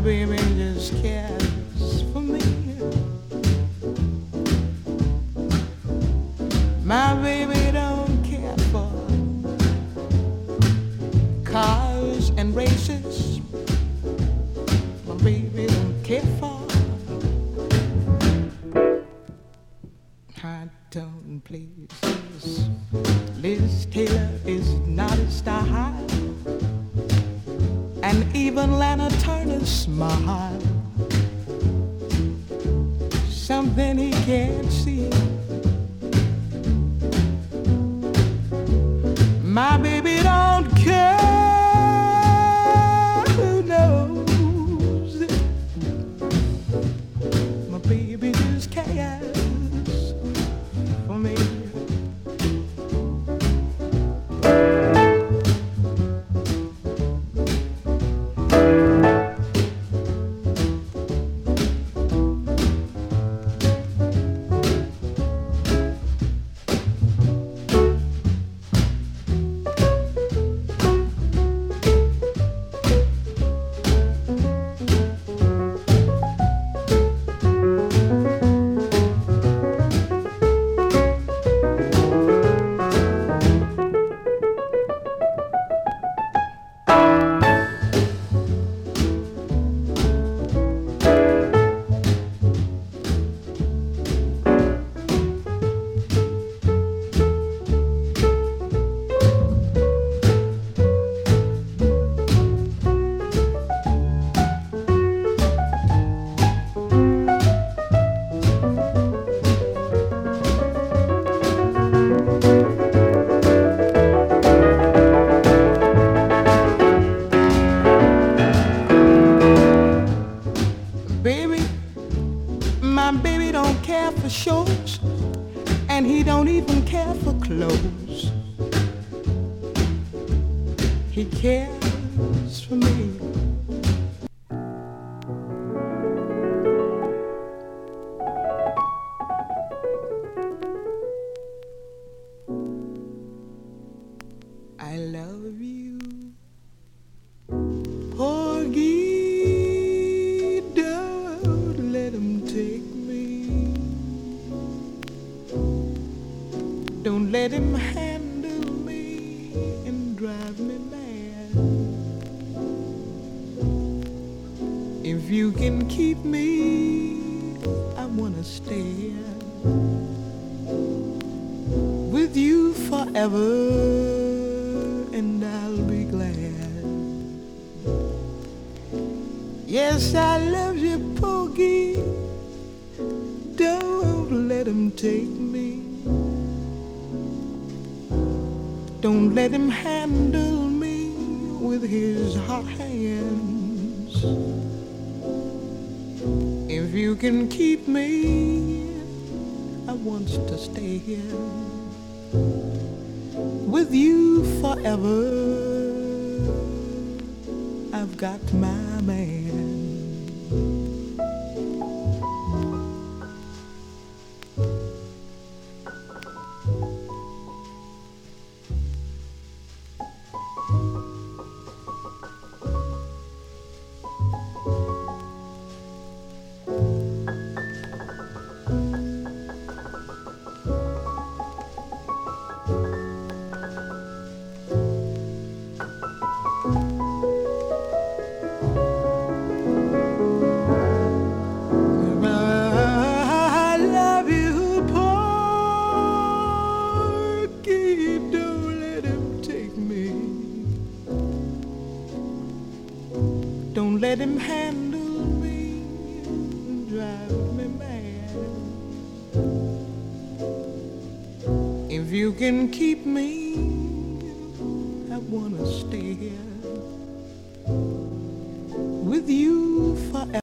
baby just cares for me. My baby don't care for cars and races. My baby don't care for high tone places. Liz Taylor is not a style, and even Lana Turner's smile, something he can't see. My baby don't care who knows it. My baby just cares for me. My baby don't care for shows, and he don't even care for clothes. He cares for me. I love you, Porgy, don't let him take me. Don't let him handle me and drive me mad. If you can keep me, I wanna stay with you forever, and I'll be glad. Yes, I love you, Porgy, don't let him take me. Don't let him handle me with his hot hands. If you can keep me, I want to stay here with you forever. I've got my man. Don't let him handle me and drive me mad. If you can keep me, I wanna stay here with you forever.